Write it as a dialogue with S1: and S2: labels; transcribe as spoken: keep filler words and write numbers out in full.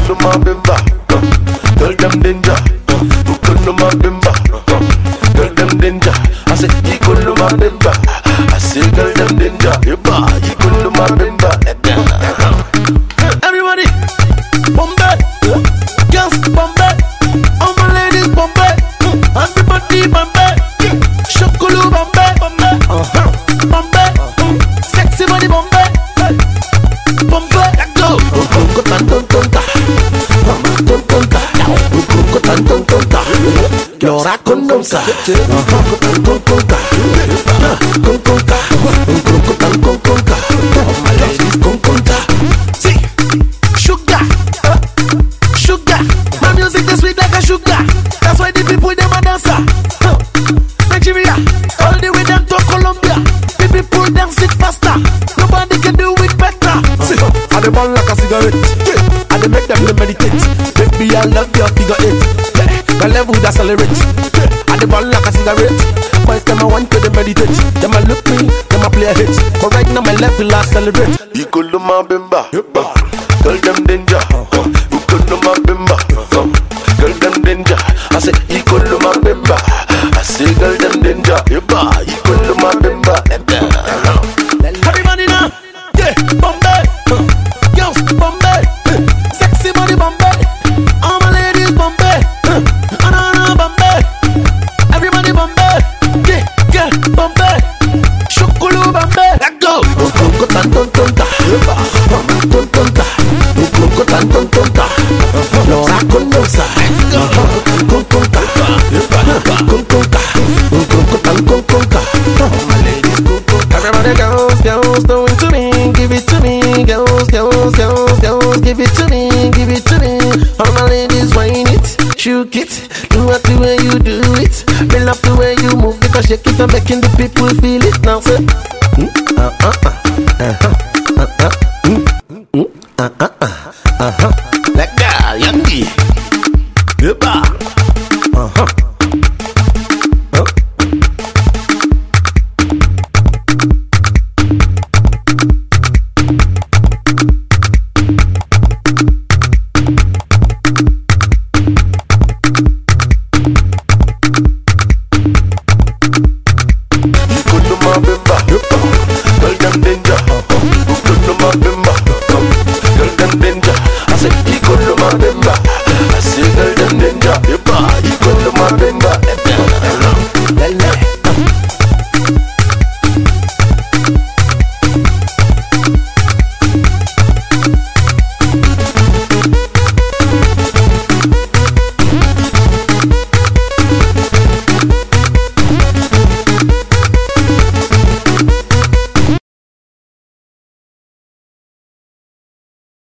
S1: Ikulu Mabimba, tell them danger. Ikulu Mabimba, tell them danger. I say Ikulu Mabimba, I say tell them danger. Ikulu Mabimba. Everybody, Bombay, girls Bombay, all my ladies Bombay, everybody Bombay, Shokulu Bombay, Bombay, Bombay, sexy body Bombay, Bombay, go. Go tan tan tan ta, tan tan ta, go tan tan tan ta. Lora con non sa, go tan tan tan ta, con con ta, go tan con con ta, all my ladies con con ta. See, sugar, sugar, my music is sweet like a sugar. That's why the people them a dancer. Nigeria, all the way down to Colombia, the people dance it faster. Nobody can do it better. See, I dey burn like a cigarette, I dey make them meditate. Baby, I love your figure eight. My level that accelerate. I dey burn like a cigarette. Boys them I want to dey meditate. Them a look me, them a play a hit. But right now my level I celebrate. Ikulu Mabimba, tell them danger. Ikulu Mabimba, tell them danger. I say Ikulu Mabimba, I say tell them danger. Ikulu Mabimba. Everybody now, yeah, Bombay, girls Bombay, sexy body Bombay, all my ladies Bombay, Anana Bombay, everybody Bombay, yeah, girl Bombay, Shokulu Bombay. Let go. Go tan tan tan ta, tan tan ta, go tan tan tan ta. Lora con non sa, con con ta, con con ta, go tan con con ta. My ladies go go. Everybody girls, girls, do it to me, give it to me, girls, girls, girls, girls, give it to me, give it to me. All my ladies whine it, shook it, do it the way you do it. Me love the way you move because shake it and making the people feel it. Now say, mm, uh uh uh, uh huh, uh uh, mm, mm, uh uh uh, uh huh. Like that, Yangi. Goodbye.